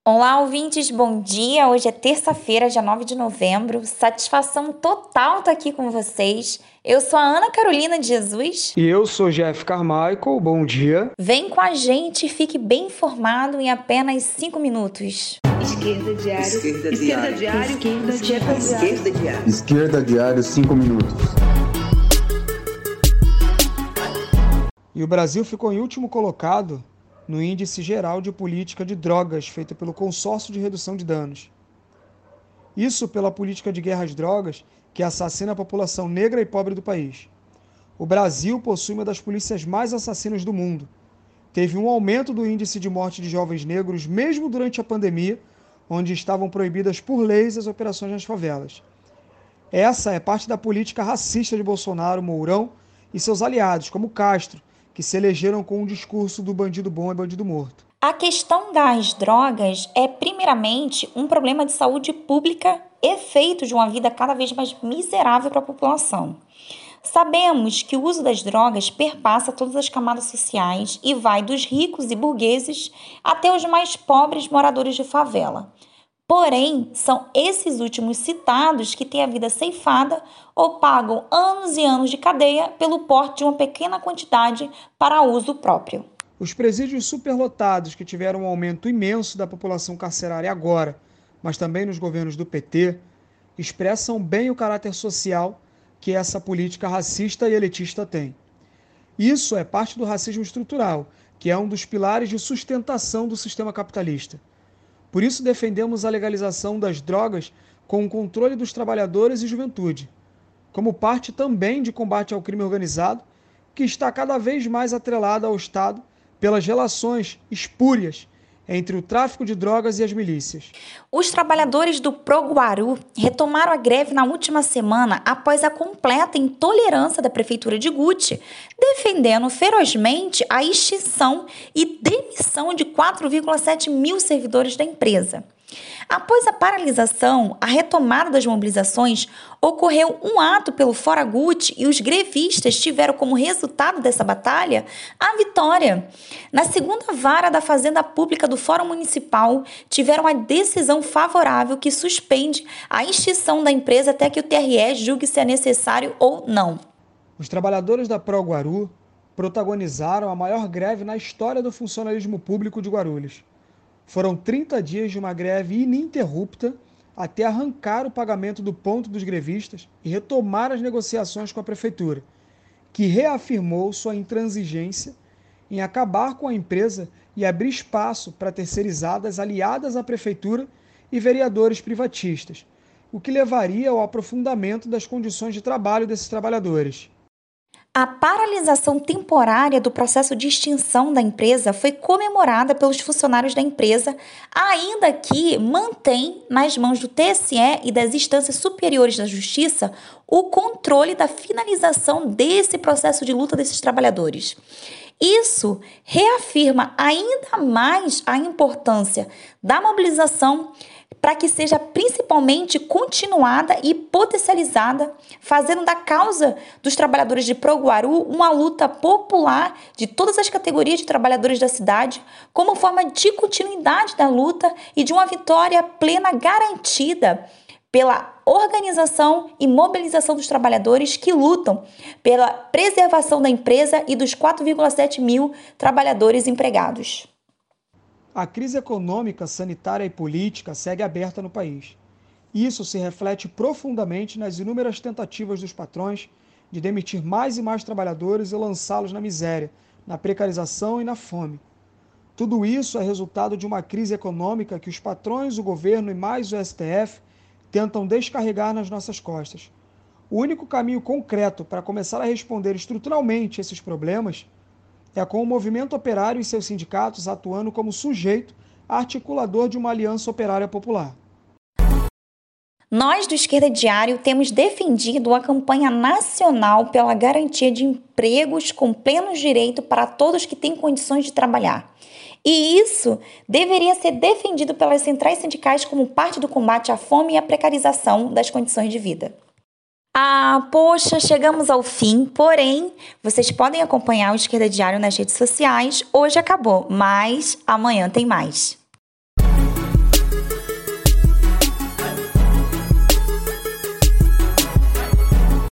Olá, ouvintes, bom dia. Hoje é terça-feira, dia 9 de novembro. Satisfação total estar aqui com vocês. Eu sou a Ana Carolina de Jesus. E eu sou Jeff Carmichael, bom dia. Vem com a gente e fique bem informado em apenas 5 minutos. Esquerda Diário. Esquerda Esquerda Diário. Diário. Esquerda Diário. Esquerda Diário, 5 minutos. E o Brasil ficou em último colocado no Índice Geral de Política de Drogas, feito pelo Consórcio de Redução de Danos. Isso pela política de guerra às drogas, que assassina a população negra e pobre do país. O Brasil possui uma das polícias mais assassinas do mundo. Teve um aumento do índice de morte de jovens negros, mesmo durante a pandemia, onde estavam proibidas por leis as operações nas favelas. Essa é parte da política racista de Bolsonaro, Mourão e seus aliados, como Castro, que se elegeram com o discurso do bandido bom é bandido morto. A questão das drogas é, primeiramente, um problema de saúde pública, efeito de uma vida cada vez mais miserável para a população. Sabemos que o uso das drogas perpassa todas as camadas sociais e vai dos ricos e burgueses até os mais pobres moradores de favela. Porém, são esses últimos citados que têm a vida ceifada ou pagam anos e anos de cadeia pelo porte de uma pequena quantidade para uso próprio. Os presídios superlotados, que tiveram um aumento imenso da população carcerária agora, mas também nos governos do PT, expressam bem o caráter social que essa política racista e elitista tem. Isso é parte do racismo estrutural, que é um dos pilares de sustentação do sistema capitalista. Por isso defendemos a legalização das drogas com o controle dos trabalhadores e juventude, como parte também de combate ao crime organizado, que está cada vez mais atrelado ao Estado pelas relações espúrias entre o tráfico de drogas e as milícias. Os trabalhadores do Proguaru retomaram a greve na última semana após a completa intolerância da Prefeitura de Guti, defendendo ferozmente a extinção e demissão de 4,7 mil servidores da empresa. Após a paralisação, a retomada das mobilizações, ocorreu um ato pelo Fora Guti e os grevistas tiveram como resultado dessa batalha a vitória. Na segunda vara da Fazenda Pública do Fórum Municipal, tiveram a decisão favorável que suspende a extinção da empresa até que o TRE julgue se é necessário ou não. Os trabalhadores da Proguaru protagonizaram a maior greve na história do funcionalismo público de Guarulhos. Foram 30 dias de uma greve ininterrupta até arrancar o pagamento do ponto dos grevistas e retomar as negociações com a prefeitura, que reafirmou sua intransigência em acabar com a empresa e abrir espaço para terceirizadas aliadas à prefeitura e vereadores privatistas, o que levaria ao aprofundamento das condições de trabalho desses trabalhadores. A paralisação temporária do processo de extinção da empresa foi comemorada pelos funcionários da empresa, ainda que mantém nas mãos do TSE e das instâncias superiores da Justiça o controle da finalização desse processo de luta desses trabalhadores. Isso reafirma ainda mais a importância da mobilização para que seja principalmente continuada e potencializada, fazendo da causa dos trabalhadores de Proguaru uma luta popular de todas as categorias de trabalhadores da cidade, como forma de continuidade da luta e de uma vitória plena garantida pela organização e mobilização dos trabalhadores que lutam pela preservação da empresa e dos 4,7 mil trabalhadores empregados. A crise econômica, sanitária e política segue aberta no país. Isso se reflete profundamente nas inúmeras tentativas dos patrões de demitir mais e mais trabalhadores e lançá-los na miséria, na precarização e na fome. Tudo isso é resultado de uma crise econômica que os patrões, o governo e mais o STF tentam descarregar nas nossas costas. O único caminho concreto para começar a responder estruturalmente esses problemas é com o movimento operário e seus sindicatos atuando como sujeito articulador de uma aliança operária popular. Nós do Esquerda Diário temos defendido uma campanha nacional pela garantia de empregos com pleno direito para todos que têm condições de trabalhar. E isso deveria ser defendido pelas centrais sindicais como parte do combate à fome e à precarização das condições de vida. Poxa, chegamos ao fim, porém, vocês podem acompanhar o Esquerda Diário nas redes sociais. Hoje acabou, mas amanhã tem mais.